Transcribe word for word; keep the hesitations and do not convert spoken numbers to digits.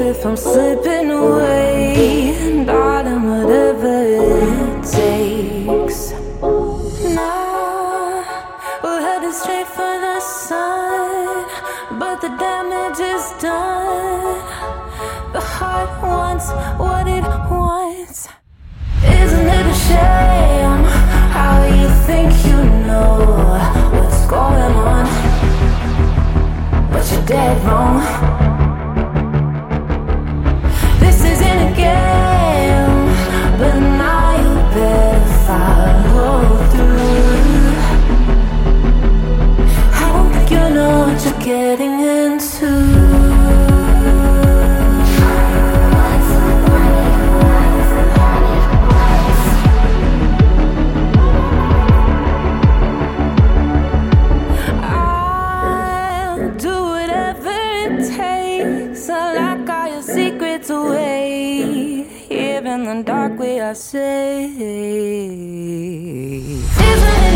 if I'm slipping away, darling, whatever it takes. Nah, we're headed straight for the sun, but the damage is done. The heart wants what it wants. Isn't it a shame how you think you know what's going on, but you're dead wrong. This isn't a game, but now you better follow through. I don't think you know what you're getting into. Secrets away, here in the dark we are safe. Isn't it